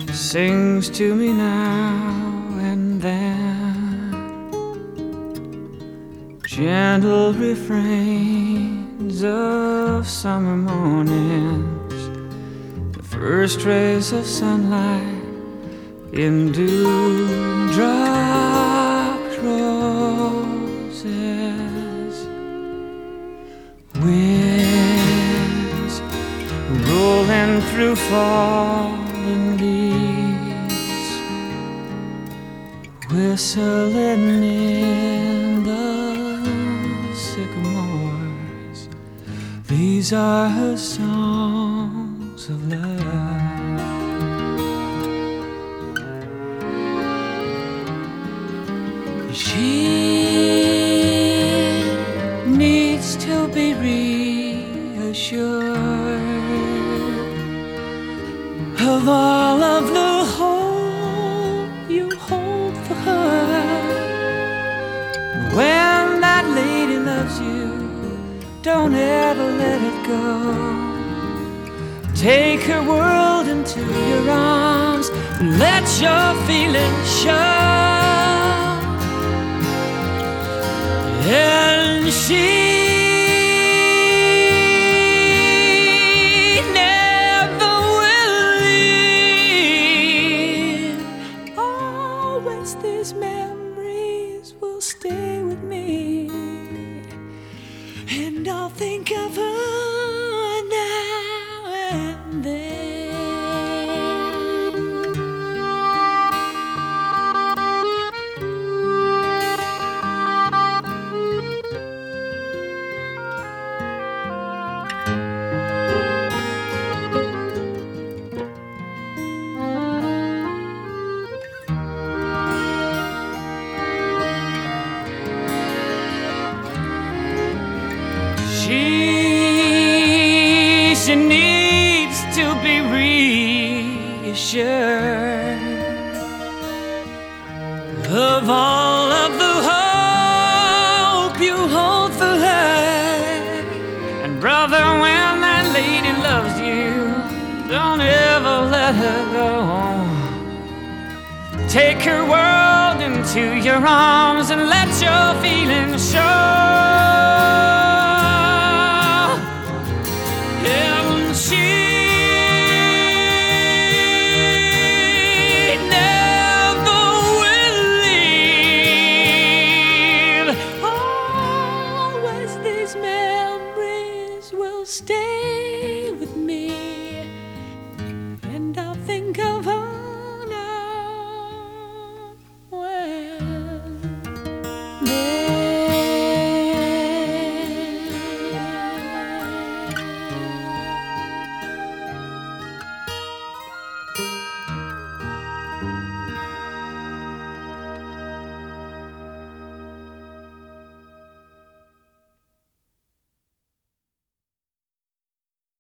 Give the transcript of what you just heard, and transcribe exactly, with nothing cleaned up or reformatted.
sings to me now and then, gentle refrains of summer mornings, the first rays of sunlight in dew-dropped roses, winds rolling through fallen leaves, whistling in the sycamores. These are her songs of love. She needs to be reassured of all of the hope you hold for her. When that lady loves you, don't ever let it go. Take her world into your arms and let your feelings show. And she never will leave. Always these memories will stay with me, and I'll think of her now and then. She, she needs to be reassured of all of the hope you hold for her. And brother, when that lady loves you, don't ever let her go. Take her world into your arms and let your feelings show.